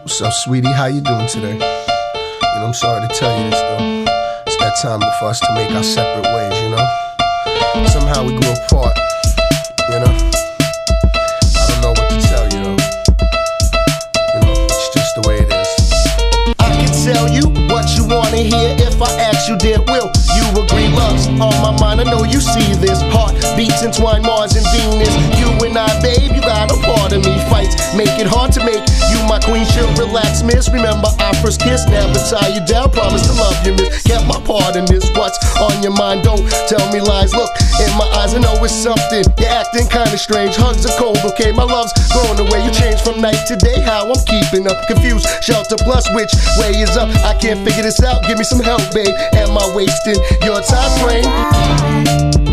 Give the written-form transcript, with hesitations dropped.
What's up, sweetie? How you doing today? You know, I'm sorry to tell you this, though. It's that time for us to make our separate ways, you know? Somehow we grew apart, you know? I don't know what to tell you, though. You know, it's just the way it is. I can tell you what you wanna hear if I ask you, dear, will you agree? Love's on my mind, I know you see this. Heart beats entwine Mars and Venus. You and I, babe, you got a part of me. Fights make it hard to make you my queen. She'll relax, miss. Remember our first kiss, never tie you down. Promise to love you, miss. Kept my part in this. What's on your mind? Don't tell me lies. Look in my eyes, I know it's something. You're acting kinda strange. Hugs are cold, okay? My love's going away. You changed from night to day. How I'm keeping up, confused. Shelter plus, which way is up? I can't figure this out. Give me some help, babe. Am I wasting your time frame?